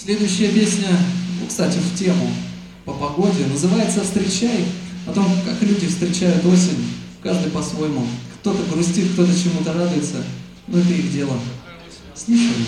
Следующая песня, кстати, в тему по погоде, называется «Встречай», о том, как люди встречают осень, каждый по-своему. Кто-то грустит, кто-то чему-то радуется, но это их дело. Слушаем.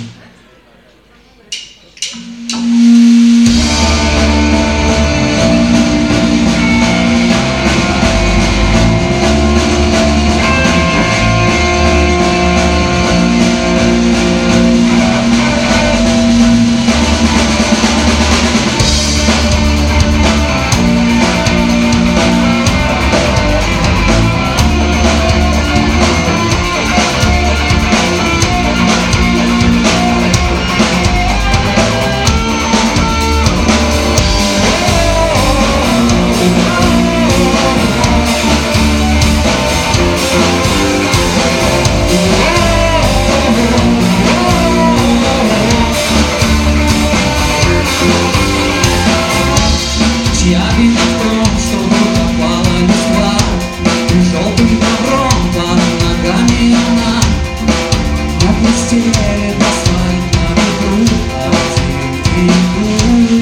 Я вижу в том, что утопала Москва, и желтым ковром под ногами она на постели асфальт на ветру один иду.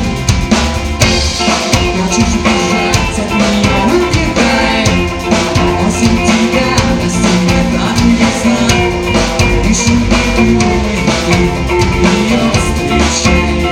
Хочешь бежать от нее, убегай, осень тебя настигнет так ясно. Лишь убегай, ты ее встречай.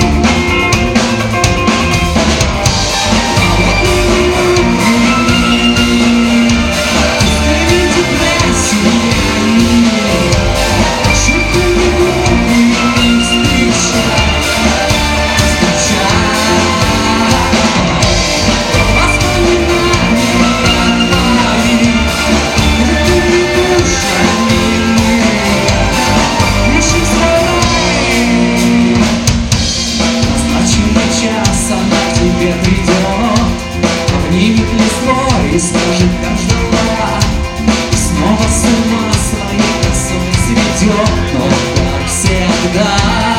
И скажет, как ждала, и снова с ума своей красой сведет, но как всегда.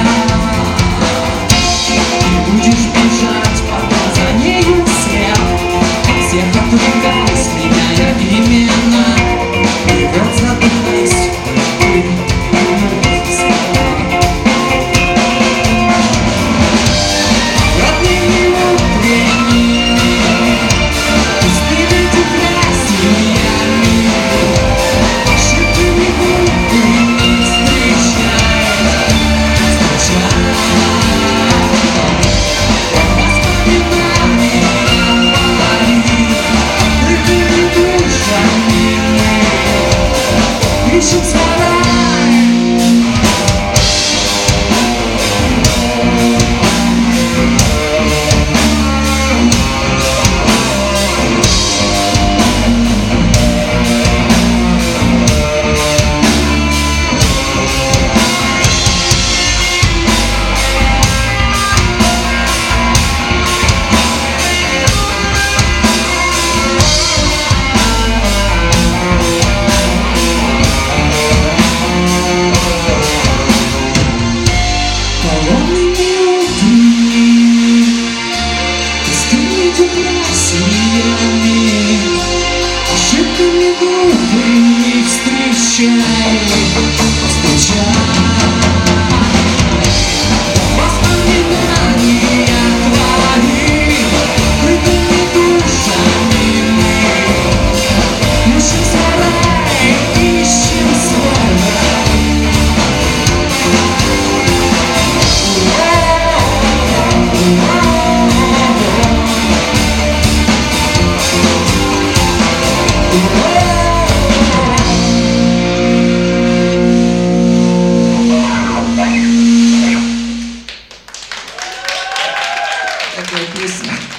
Ты будешь бежать, пока за нею вслед, всех отвлекаясь, меняя имена, и вот задыхаясь, ты вновь спала. Родные утренние ошибками глупыми встречай, встречай. Воспоминания твои, крытыми душами мы ищем свой рай, ищем свой рай. Такая песня.